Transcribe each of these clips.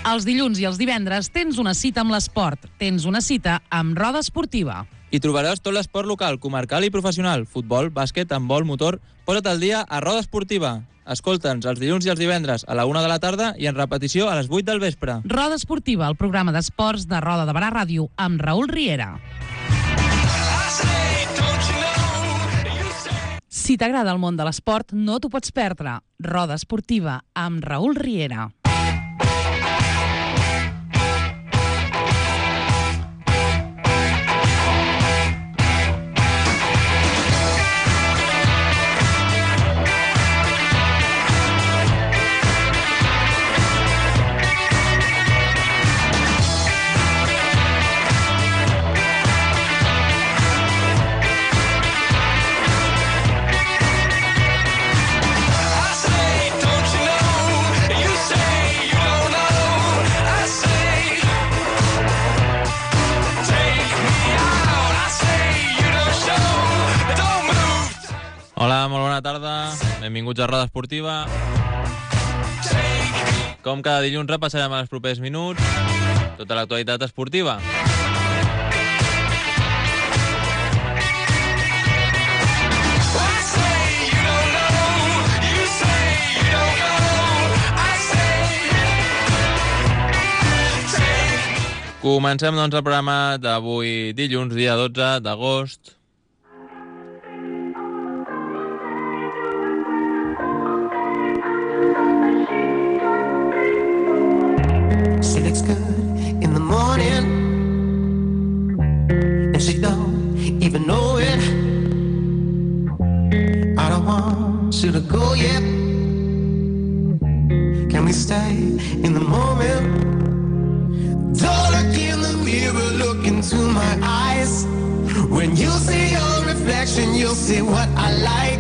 Els dilluns i els divendres tens una cita amb l'esport. Tens una cita amb Roda Esportiva. Hi trobaràs tot l'esport local, comarcal i professional. Futbol, bàsquet, handbol, motor. Posa't al dia a Roda Esportiva. Escolta'ns els dilluns i els divendres a la 1 de la tarda i en repetició a les 8 del vespre. Roda Esportiva, el programa d'esports de Roda de Barà Ràdio amb Raül Riera. Si t'agrada el món de l'esport, no t'ho pots perdre. Roda Esportiva amb Raül Riera. Hola, molt bona tarda. Benvinguts a Roda Esportiva. Com cada dilluns repassarem els propers minuts tota l'actualitat esportiva. Comencem, doncs, el programa d'avui dilluns, dia 12 d'agost. She looks good in the morning, and she don't even know it. I don't want you to go yet. Can we stay in the moment? Don't look in the mirror, look into my eyes. When you see your reflection, you'll see what I like.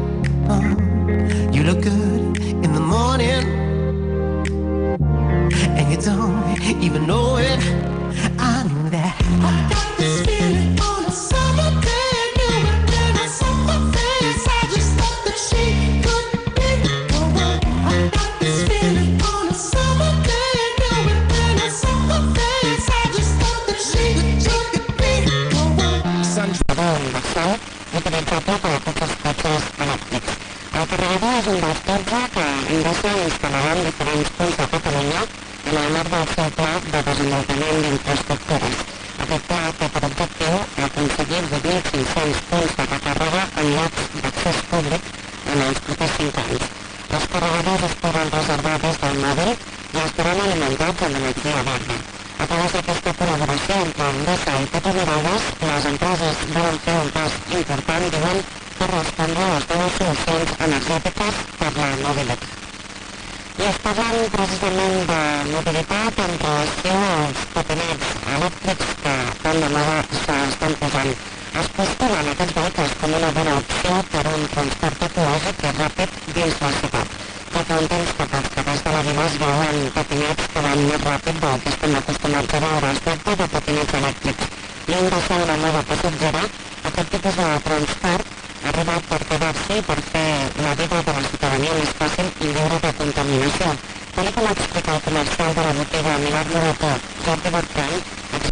You look good in the morning, and you don't even know it. I knew that. I got this feeling on a summer day. I knew it when I saw her face. I just thought that she could be the one. I got this feeling on a summer day. I knew it when I saw her face. I just thought that she could be the one. Sunshine de sol utilitzable per a tots els cotxes elèctrics. El carregador és un dels 12 que Endesa instal·larà en diferents punts de Catalunya en el marc del seu pla de desenvolupament d'infraestructures. Aquest pla té per objectiu aconseguir 8.500 punts de recàrrega en llocs d'accés públic en els propers 5 anys. Els carregadors es poden reservar des del mòbil i estaran alimentats amb energia verda. A través d'aquesta col·laboració entre Endesa i Petroviroles, les empreses volen fer un pas important, diuen, per respondre a les noves solucions energètiques per la mobilitat. I es parlen precisament de mobilitat en relació als patinets elèctrics que tant de moda s'estan posant. Es postulen aquests vehicles com una bona opció per un transport ecològic i ràpid dins la ciutat. Ja fa un temps que pels carrers de la vila es veuen patinets que van més ràpid del que estem acostumats a veure. Es tracta de patinets elèctrics. Lluny de ser una moda passatgera, aquest tipus de transport ha arribat per quedar-se i per fer la vida de la ciutadania més fàcil i lliure de contaminació. Tal com explica el comercial de la botiga Mirar Morató, Jordi Bertran,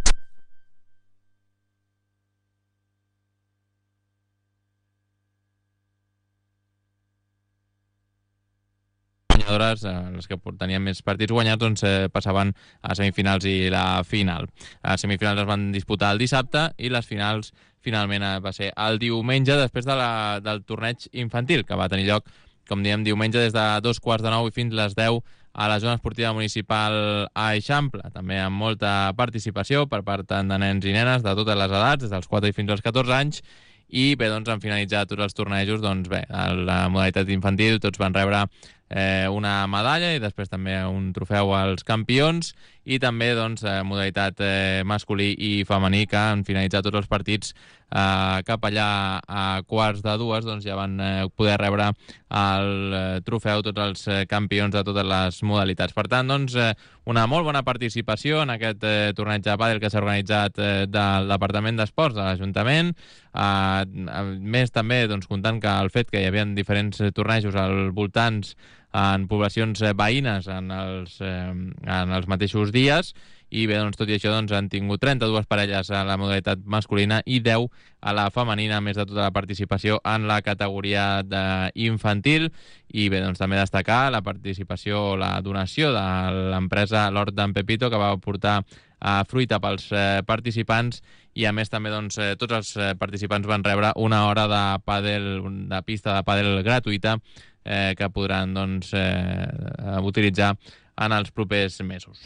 guanyadores, les que tenien més partits guanyats, doncs passaven a semifinals i la final. Les semifinals es van disputar el dissabte i les finals finalment va ser el diumenge després del torneig infantil, que va tenir lloc, com diem, diumenge des de 2:15 i fins les 10 a la zona esportiva municipal a Eixample, també amb molta participació per part tant de nens i nenes de totes les edats, des dels 4 i fins als 14 anys, i bé, doncs han finalitzat tots els tornejos, doncs bé, a la modalitat infantil tots van rebre una medalla i després també un trofeu als campions, i també doncs modalitat masculí i femení, que han finalitzat tots els partits cap allà a 1:45, doncs ja van poder rebre el trofeu tots els campions de totes les modalitats. Per tant, doncs, una molt bona participació en aquest torneig de pàdel que s'ha organitzat del Departament d'Esports de l'Ajuntament. A més, també, doncs, comptant que el fet que hi havia diferents tornejos al voltant en poblacions veïnes en els mateixos dies, i bé, doncs, tot i això han tingut 32 parelles a la modalitat masculina i 10 a la femenina, a més de tota la participació en la categoria infantil. I bé, doncs, també destacar la participació, la donació de l'empresa L'Hort d'en Pepito, que va portar fruita pels participants, i a més també tots els participants van rebre una hora de pista de pàdel gratuïta que podran utilitzar en els propers mesos.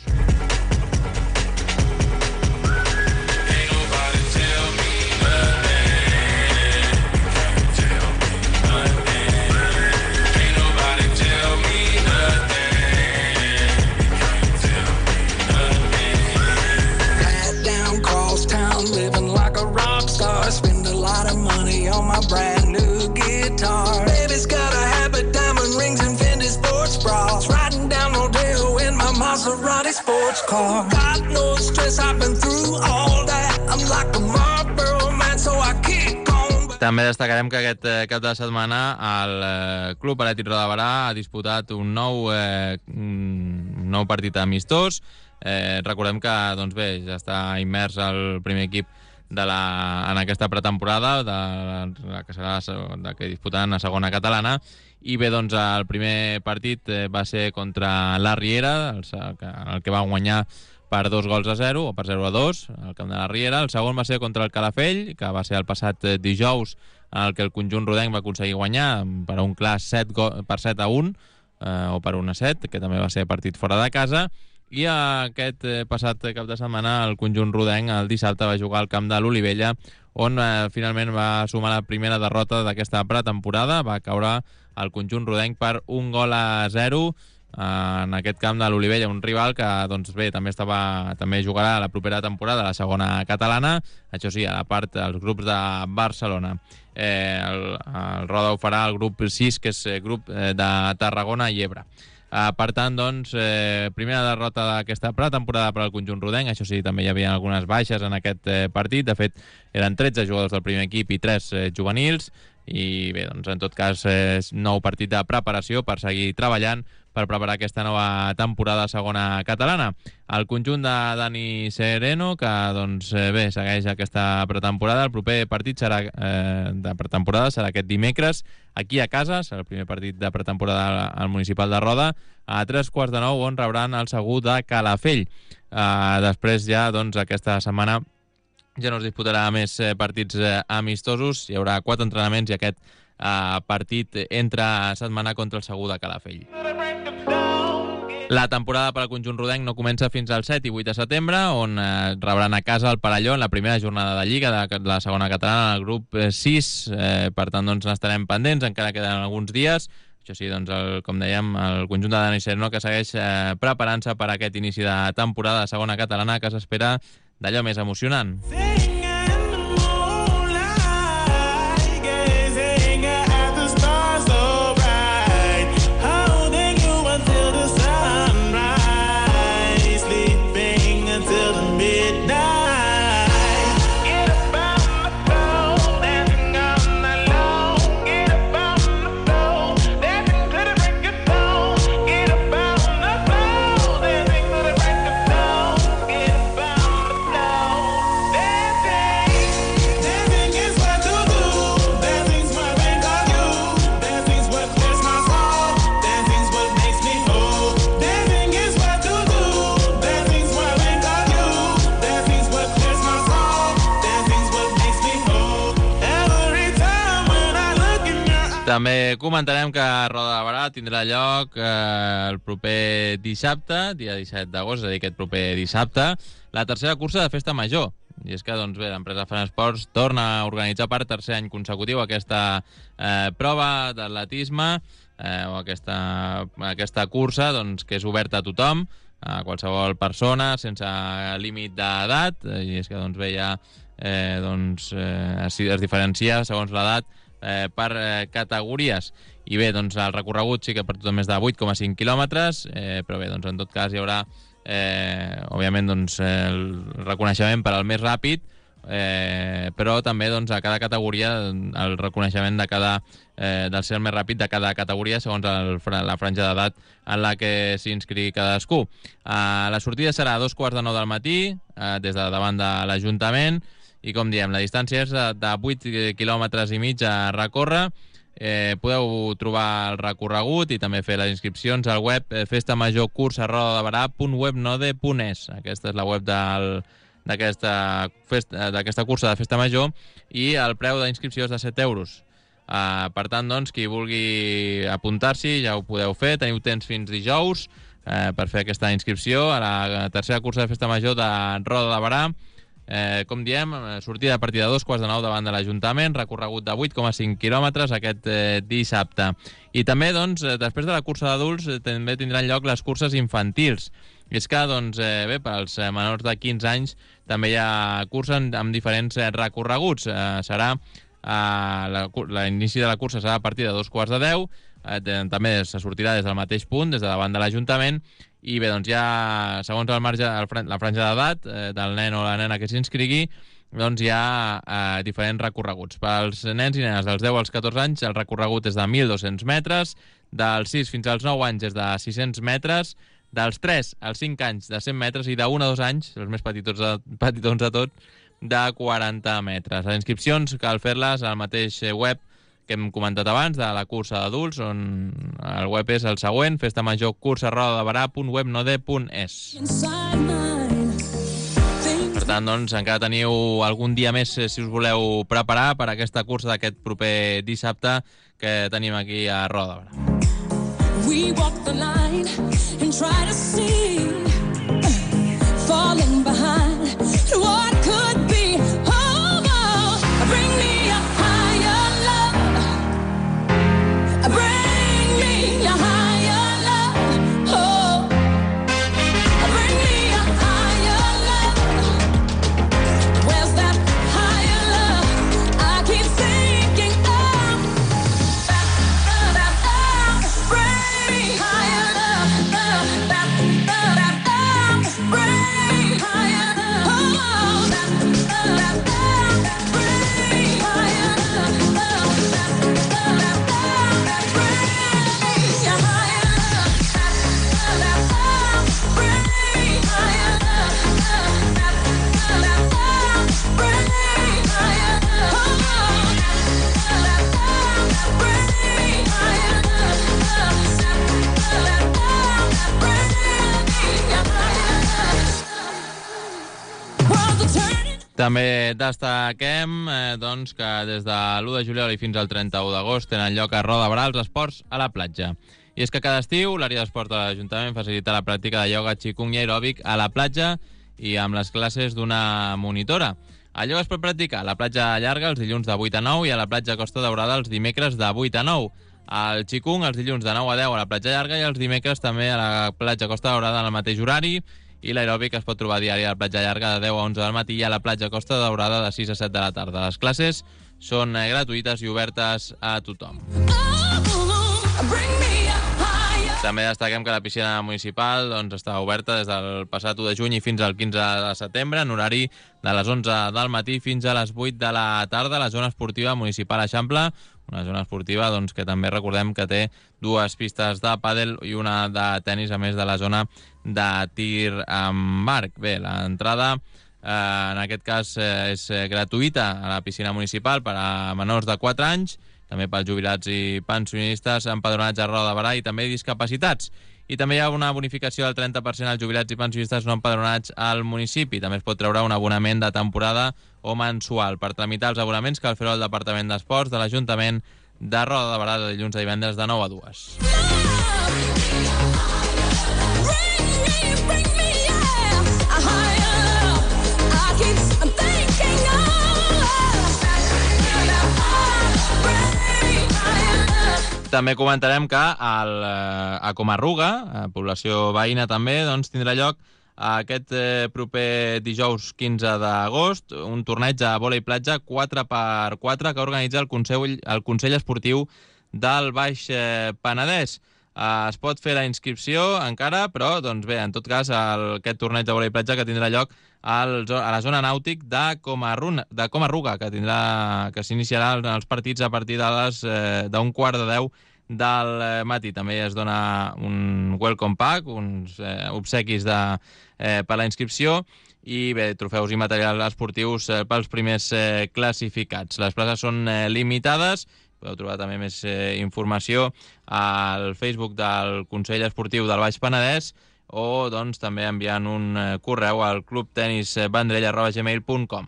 Spend a lot of money on my brand new guitar. Baby's got a habit, diamond rings and Fendi sports bras. Riding down Rodeo in my Maserati sports car. Got no stress, I've been through all that. I'm like a Marlboro man, so I kick on. També destacarem que aquest cap de setmana el Club Atlètic Roda de Berà ha disputat un nou partit amistós. Recordem que ja està immers el primer equip en aquesta pretemporada que disputaran a segona catalana, i bé, el primer partit va ser contra la Riera, el que va guanyar per 2-0 o per 0-2 al camp de la Riera. El segon va ser contra el Calafell, que va ser el passat dijous, en el que el conjunt rodenc va aconseguir guanyar per un clar 7-1 o per 1-7, que també va ser partit fora de casa. I aquest passat cap de setmana el conjunt rodenc el dissabte va jugar al camp de l'Olivella, on finalment va sumar la primera derrota d'aquesta pretemporada. Va caure el conjunt rodenc per 1-0 en aquest camp de l'Olivella, un rival que també jugarà la propera temporada a la segona catalana, això sí, a la part dels grups de Barcelona. El Roda ho farà el grup 6, que és grup de Tarragona i Ebre. Per tant, primera derrota d'aquesta pretemporada per al conjunt rodenc. Això sí, també hi havia algunes baixes en aquest partit. De fet, eren 13 jugadors del primer equip i 3 juvenils. I bé, en tot cas, nou partit de preparació per seguir treballant per preparar aquesta nova temporada segona catalana. El conjunt de Dani Sereno, que segueix aquesta pretemporada. El proper partit de pretemporada serà aquest dimecres, aquí a casa. Serà el primer partit de pretemporada al Municipal de Roda, a 8:45, on rebran el Segur de Calafell. Després aquesta setmana ja no es disputarà més partits amistosos. Hi haurà 4 entrenaments i aquest partit entre setmana contra el Segur de Calafell. La temporada per al conjunt rodenc no comença fins al 7 i 8 de setembre, on rebran a casa el Parelló en la primera jornada de Lliga de la segona catalana, el grup 6. Per tant, n'estarem pendents, encara queden alguns dies. Això sí, com dèiem, el conjunt de Dani Sereno, que segueix preparant-se per aquest inici de temporada de segona catalana, que s'espera d'allò més emocionant. També comentarem que Roda de Berà tindrà lloc el proper dissabte, dia 17 d'agost, és a dir, aquest proper dissabte, la tercera cursa de Festa Major. I és que l'empresa Fan Esports torna a organitzar per tercer any consecutiu aquesta prova d'atletisme o aquesta cursa que és oberta a tothom, a qualsevol persona, sense límit d'edat. I és que es diferencia segons l'edat per categories. I bé, el recorregut sí que per tothom és de 8,5 quilòmetres, però bé, en tot cas hi haurà òbviament el reconeixement per al més ràpid, però també a cada categoria el reconeixement de cada del ser el més ràpid de cada categoria segons la franja d'edat en la que s'inscrigui cadascú. La sortida serà a 2:15 del matí des de davant de l'Ajuntament i, com diem, la distància és de 8,5 quilòmetres a recórrer. Podeu trobar el recorregut i també fer les inscripcions al web festamajorcursa.rodadabarà.webnode.es. Aquesta és la web d'aquesta cursa de Festa Major i el preu d'inscripció és de 7 euros. Per tant, doncs, qui vulgui apuntar-s'hi ja ho podeu fer. Teniu temps fins dijous per fer aquesta inscripció a la tercera cursa de Festa Major de Roda de Barà. Com diem, sortida a partir de 2:15 davant de l'Ajuntament, recorregut de 8,5 quilòmetres aquest dissabte. I també, doncs, després de la cursa d'adults, també tindran lloc les curses infantils. I és que, doncs, bé, per als menors de 15 anys també hi ha curses amb diferents recorreguts. L'inici de la cursa serà a partir de 2:15. També se sortirà des del mateix punt, des de davant de l'Ajuntament. I bé, doncs ja, segons el marge, la franja d'edat del nen o la nena que s'inscrigui, doncs hi ha diferents recorreguts. Per als nens i nenes dels 10 als 14 anys, el recorregut és de 1.200 metres, dels 6 fins als 9 anys és de 600 metres, dels 3 als 5 anys de 100 metres i d'1 a 2 anys, els més petitons de tot, de 40 metres. Les inscripcions cal fer-les al mateix web que hem comentat abans, de la cursa d'adults, on el web és el següent, festamajorcursa.rodadabarà.webnode.es. Per tant, doncs, encara teniu algun dia més si us voleu preparar per aquesta cursa d'aquest proper dissabte que tenim aquí a Roda de Barà. We walk the line and try to see, falling behind what could be. Oh, oh, bring me a higher love. Bring me a higher love. Oh, bring me a higher love. Where's that higher love? I keep thinking of. Bring me higher love. Bring me higher love. Oh, bring me higher love. També destaquem doncs, que des de l'1 de juliol i fins al 31 d'agost tenen lloc a Roda de Barà els esports a la platja. I és que cada estiu l'àrea d'esport de l'Ajuntament facilita la pràctica de ioga, qigong i aeròbic a la platja i amb les classes d'una monitora. El ioga es pot practicar a la platja llarga els dilluns de 8 a 9 i a la platja Costa Daurada els dimecres de 8 a 9. El qigong els dilluns de 9 a 10 a la platja llarga i els dimecres també a la platja Costa Daurada en el mateix horari. I l'aeròbic es pot trobar diari a la platja llarga de 10 a 11 del matí i a la platja Costa Daurada de 6 a 7 de la tarda. Les classes són gratuïtes i obertes a tothom. També destaquem que la piscina municipal està oberta des del passat 1 de juny i fins al 15 de setembre, en horari de les 11 del matí fins a les 8 de la tarda, a la zona esportiva municipal Eixample, una zona esportiva que també recordem que té 2 pistes de pàdel i una de tennis, a més de la zona de tir amb arc. Bé, l'entrada en aquest cas és gratuïta a la piscina municipal per a menors de 4 anys, també pels jubilats i pensionistes empadronats a Roda de Barà i també discapacitats. I també hi ha una bonificació del 30% als jubilats i pensionistes no empadronats al municipi. També es pot treure un abonament de temporada o mensual. Per tramitar els abonaments cal fer-ho al Departament d'Esports de l'Ajuntament de Roda de Barà de dilluns a divendres de 9 a 2. També comentarem que a Comarruga, població veïna també, tindrà lloc aquest proper dijous 15 d'agost un torneig de vòlei platja 4x4 que organitza el Consell Esportiu del Baix Penedès. Es pot fer la inscripció encara, però, doncs bé, en tot cas, aquest torneig de vòlei platja que tindrà lloc a la zona nàutic de Comarruga, que s'iniciarà els partits a partir d'un 9:45 del matí. També es dona un welcome pack, uns obsequis per la inscripció, i bé, trofeus i material esportius pels primers classificats. Les places són limitades. Podeu trobar també més informació al Facebook del Consell Esportiu del Baix Penedès o doncs, també enviant un correu al clubtenisvendrell@gmail.com.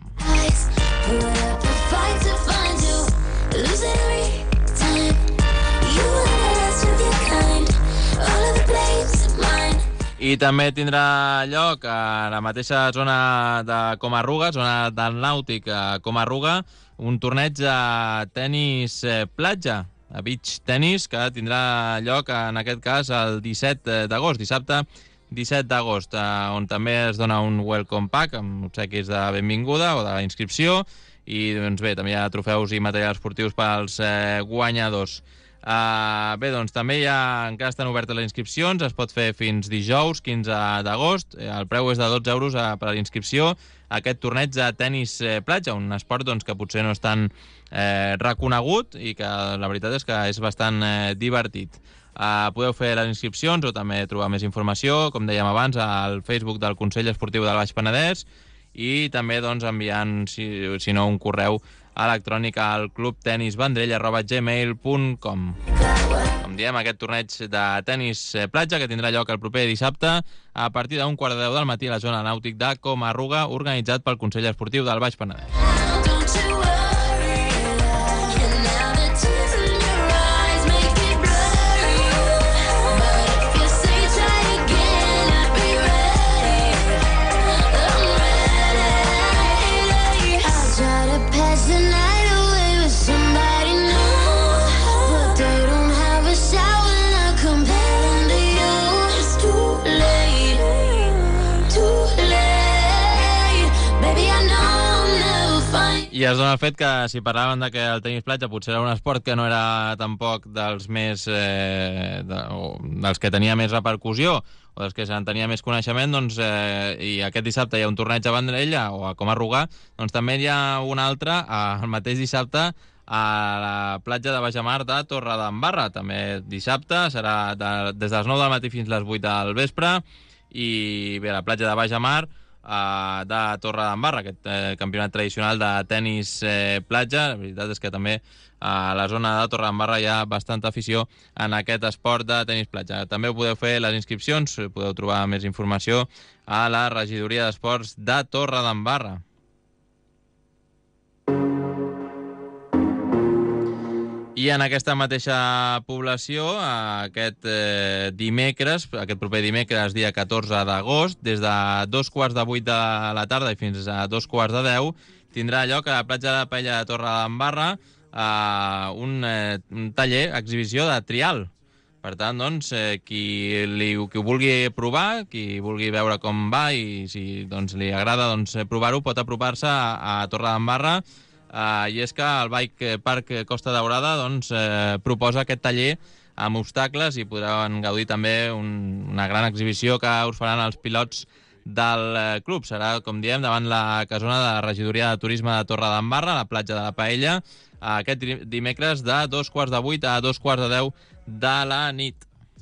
I també tindrà lloc a la mateixa zona de Comarruga, zona del Nàutic a Comarruga, un torneig de tenis platja, a beach tennis, que tindrà lloc en aquest cas el 17 d'agost, dissabte 17 d'agost, on també es dona un welcome pack amb obsequis de benvinguda o d'inscripció, i doncs bé, també hi ha trofeus i materials esportius pels guanyadors. Bé, doncs també encara estan obertes les inscripcions, es pot fer fins dijous 15 d'agost, el preu és de 12 euros per a la inscripció a aquest torneig de tenis platja, un esport doncs, que potser no és tan reconegut i que la veritat és que és bastant divertit. Podeu fer les inscripcions o també trobar més informació, com dèiem abans, al Facebook del Consell Esportiu del Baix Penedès, i també doncs, enviant, si no, un correu electrònic al clubtenisvendrell@gmail.com. Com diem, aquest torneig de tenis platja que tindrà lloc el proper dissabte a partir d'un 9:45 del matí a la zona nàutic de Comarruga, organitzat pel Consell Esportiu del Baix Penedès. I es dona el fet que, si parlàvem de que el tenis platja potser era un esport que no era tampoc dels més dels que tenia més repercussió o dels que se'n tenia més coneixement, doncs, i aquest dissabte hi ha un torneig a Vendrell o a Comarruga, doncs també hi ha un altre el mateix dissabte a la platja de Bajamar de Torredembarra. També dissabte serà des de les 9 del matí fins a les 8 del vespre, i bé, la platja de Bajamar de Torredembarra, aquest campionat tradicional de tenis platja. La veritat és que també a la zona de Torredembarra hi ha bastanta afició en aquest esport de tenis platja. També ho podeu fer les inscripcions, podeu trobar més informació a la regidoria d'esports de Torredembarra. I en aquesta mateixa població, aquest proper dimecres, dia 14 d'agost, des de 2:15 de la tarda i fins a 2:10, tindrà lloc a la platja de la Paella de Torredembarra un taller, exhibició de trial. Per tant, doncs, qui ho vulgui provar, qui vulgui veure com va i si doncs, li agrada doncs, provar-ho, pot apropar-se a Torredembarra. I és que el Bike Park Costa Daurada doncs, proposa aquest taller amb obstacles i podran gaudir també una gran exhibició que us faran els pilots del club. Serà, com diem, davant la casona de la regidoria de turisme de Torredembarra, a la platja de la Paella, aquest dimecres de 2:15 a 2:10 de la nit.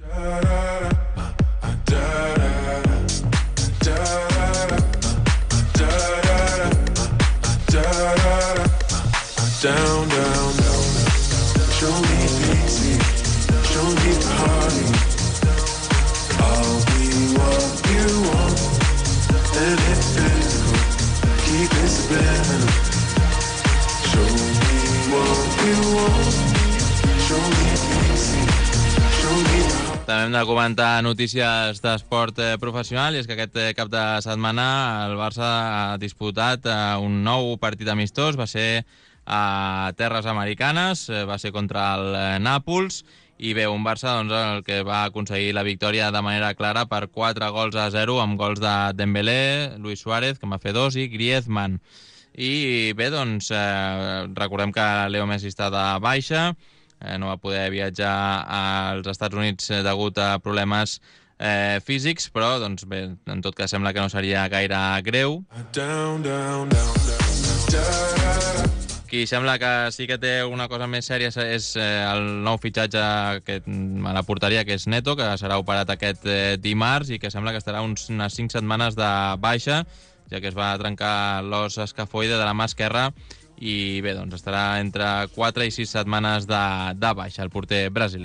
Down, down, down. Show me pity, show me party. I'll be what you want, and it physical. Keep it subliminal. Show me what you want, show me pity, show me party. També hem de comentar notícies d'esport professional, i és que aquest cap de setmana el Barça ha disputat un nou partit amistós. Va ser a terres americanes, va ser contra el Nàpols, i bé, un Barça doncs, el que va aconseguir la victòria de manera clara per 4-0 amb gols de Dembélé, Luis Suárez, que en va fer 2, i Griezmann. I bé, doncs, recordem que Leo Messi està de baixa, no va poder viatjar als Estats Units degut a problemes físics, però doncs bé, en tot cas sembla que no seria gaire greu. Down, down, down, down, down. Qui sembla que sí que té una cosa més sèria és el nou fitxatge a la porteria, que és Neto, que serà operat aquest dimarts i que sembla que estarà unes 5 setmanes de baixa, ja que es va trencar l'os escafoide de la mà esquerra i bé, doncs estarà entre 4 i 6 setmanes de baixa, el porter brasiler.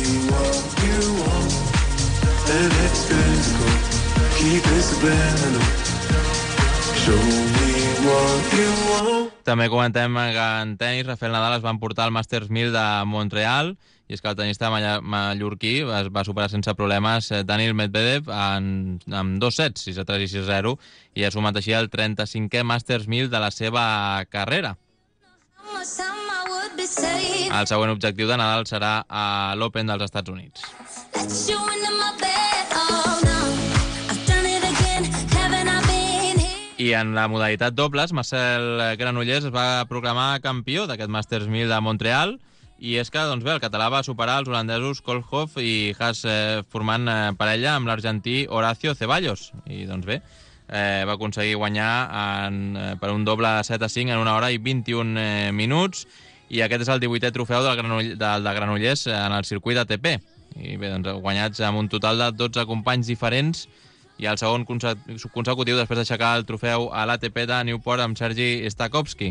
Let it physical, keep it subliminal. Show me what you want. També comentem que en tenis Rafael Nadal es va emportar al Masters 1000 de Montreal i és que el tenista mallorquí es va superar sense problemes Daniil Medvedev amb 2 sets, 6-3 i 6-0, i ha sumat així el 35è Masters 1000 de la seva carrera. El següent objectiu de Nadal serà a l'Open dels Estats Units. I en la modalitat dobles, Marcel Granollers es va proclamar campió d'aquest Masters 1000 de Montreal i és que, doncs bé, el català va superar els holandesos Koolhof i Haas formant parella amb l'argentí Horacio Ceballos. I, doncs bé, va aconseguir guanyar per un doble 7-5 en 1 hora i 21 minuts i aquest és el 18è trofeu de Granollers en el circuit ATP. I bé, doncs guanyats amb un total de 12 companys diferents i el segon consecutiu després d'aixecar el trofeu a l'ATP de Newport amb Sergi Stakowski.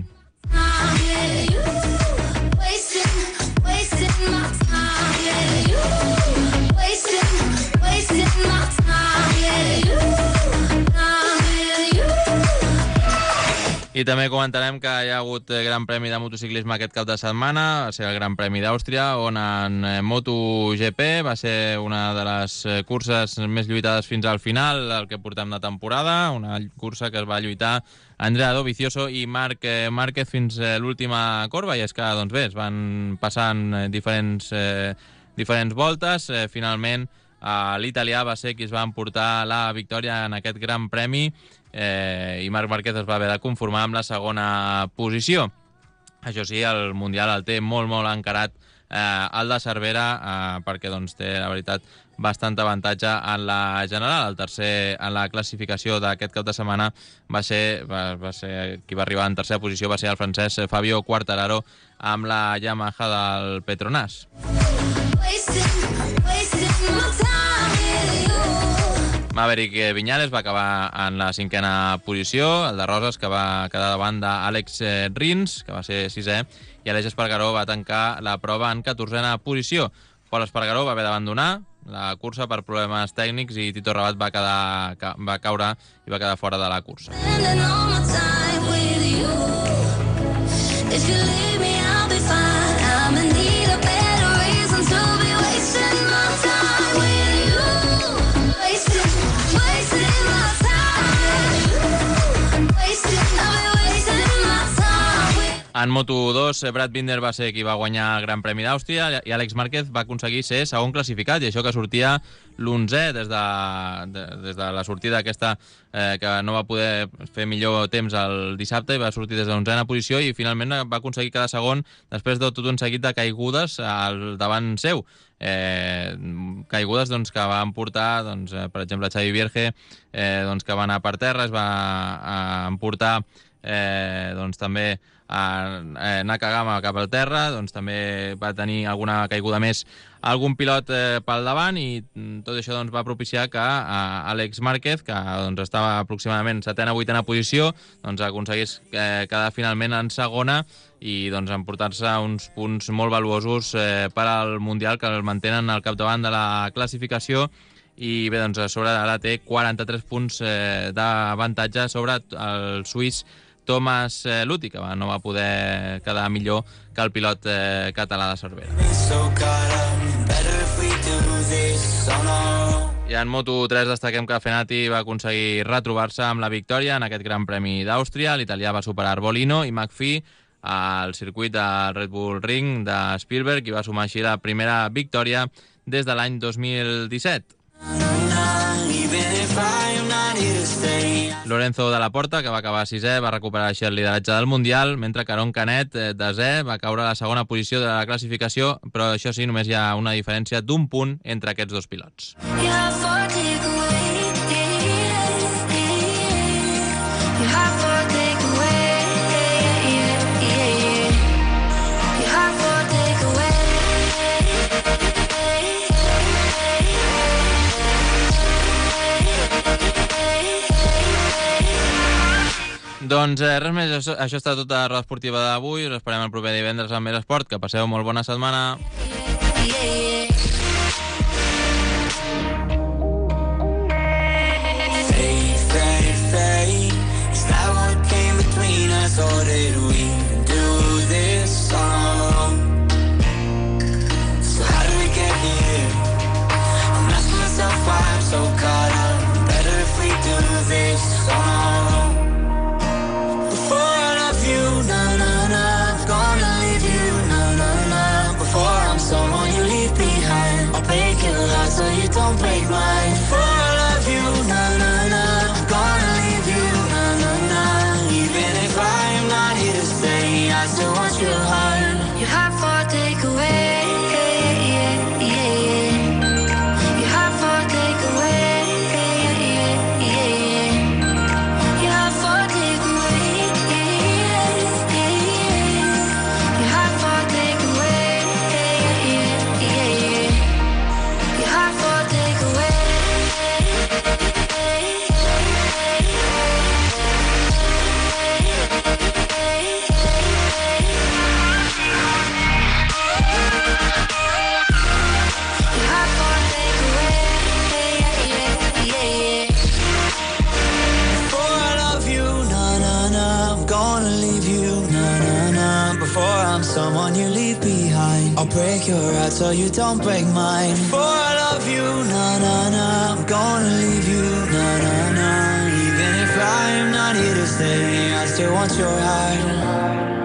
I també comentarem que hi ha hagut Gran Premi de motociclisme aquest cap de setmana, va ser el Gran Premi d'Àustria, on en MotoGP va ser una de les curses més lluitades fins al final, el que portem de temporada, una cursa que es va lluitar Andrea Dovizioso i Marc Márquez fins l'última corba, i és que, doncs bé, es van passant diferents voltes, finalment l'italià va ser qui es va emportar la victòria en aquest Gran Premi, i Marc Márquez es va haver de conformar amb la segona posició. Això sí, el Mundial el té molt, molt encarat el de Cervera, perquè doncs, té, la veritat, bastant avantatge en la general. El tercer en la classificació d'aquest cap de setmana va ser qui va arribar en tercera posició va ser el francès Fabio Quartararo amb la Yamaha del Petronas. Maverick Viñales va acabar en la 5a posició, el de Roses, que va quedar davant d'Àlex Rins, que va ser 6è, i Aleix Espargaró va tancar la prova en 14a posició. Pol Espargaró va haver d'abandonar la cursa per problemes tècnics i Tito Rabat va caure i va quedar fora de la cursa. En Moto2, Brad Binder va ser qui va guanyar el Gran Premi d'Àustria i Àlex Márquez va aconseguir ser segon classificat, i això que sortia l'11è des de la sortida aquesta, que no va poder fer millor temps el dissabte i va sortir des de l'11a posició i finalment va aconseguir quedar segon després de tot un seguit de caigudes al davant seu. Caigudes doncs, que van portar, doncs, per exemple, Xavi Vierge, doncs, que va anar per terra, es va emportar doncs, també Nakagama cap al terra, doncs també va tenir alguna caiguda més algun pilot pel davant, i tot això doncs, va propiciar que Àlex Márquez, que doncs, estava aproximadament 7a o 8a posició, doncs, aconseguís quedar finalment en segona i doncs, emportar-se uns punts molt valuosos per al Mundial, que el mantenen al capdavant de la classificació. I bé, doncs, a sobre ara té 43 punts d'avantatge sobre el suís Thomas Luthi, que no va poder quedar millor que el pilot català de Cervera. I en Moto3 destaquem que Fenati va aconseguir retrobar-se amb la victòria en aquest Gran Premi d'Àustria. L'italià va superar Arbolino i McPhee al circuit del Red Bull Ring de Spielberg i va sumar així la primera victòria des de l'any 2017. Lorenzo de la Porta, que va acabar 6è, va recuperar així el lideratge del Mundial, mentre que Aron Canet, 10è, va caure a la segona posició de la classificació, però això sí, només hi ha una diferència d'1 punt entre aquests dos pilots. Doncs res més, això està tot a Roda Esportiva d'avui. Us esperem el proper divendres amb més esport. Que passeu molt bona setmana. Is that what came between us, or did we do this song? So how did we get here? I'm asking myself why I'm so caught up. Better if we do this song. Before I love you, na na na, I'm gonna leave you, na na na. Before I'm someone you leave behind, I'll break your heart so you don't break mine. Before I love you, na na na, I'm gonna leave you, na na na. Even if I'm not here to stay, I still want your heart. Your heart for takeaway, your heart for takeaway, your heart for takeaway, your heart for takeaway, your heart for takeaway. Before I love you, na na na, I'm gonna leave you, na na na. Before I'm someone you leave behind, I'll break your heart so you don't break mine. Before I love you, na na na, I'm gonna leave you, na na na. Even if I'm not here to stay, I still want your heart.